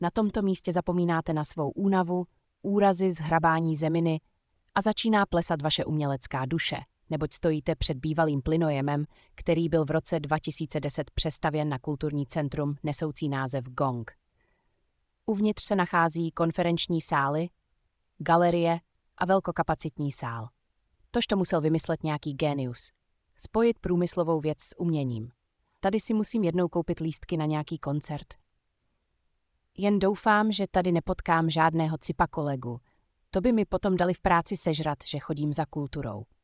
Na tomto místě zapomínáte na svou únavu, úrazy z hrabání zeminy a začíná plesat vaše umělecká duše, neboť stojíte před bývalým plynojemem, který byl v roce 2010 přestavěn na kulturní centrum nesoucí název Gong. Uvnitř se nachází konferenční sály, galerie a velkokapacitní sál. Tož to musel vymyslet nějaký génius. Spojit průmyslovou věc s uměním. Tady si musím jednou koupit lístky na nějaký koncert. Jen doufám, že tady nepotkám žádného cipa kolegu. To by mi potom dali v práci sežrat, že chodím za kulturou.